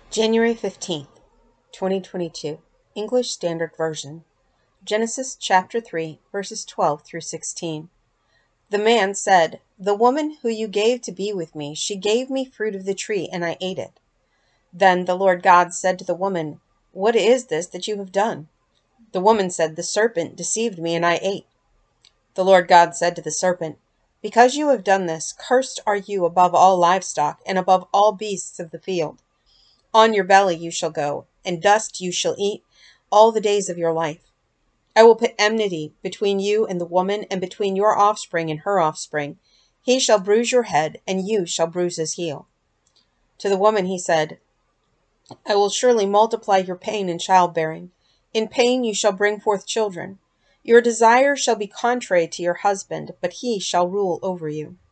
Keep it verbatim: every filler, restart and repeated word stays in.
January fifteenth, twenty twenty-two, English Standard Version. Genesis chapter three, verses twelve through sixteen. The man said, "The woman who you gave to be with me, she gave me fruit of the tree, and I ate it." Then the Lord God said to the woman, "What is this that you have done?" The woman said, "The serpent deceived me, and I ate." The Lord God said to the serpent, "Because you have done this, cursed are you above all livestock, and above all beasts of the field. On your belly you shall go, and dust you shall eat all the days of your life. I will put enmity between you and the woman, and between your offspring and her offspring. He shall bruise your head, and you shall bruise his heel." To the woman he said, "I will surely multiply your pain in childbearing. In pain you shall bring forth children. Your desire shall be contrary to your husband, but he shall rule over you."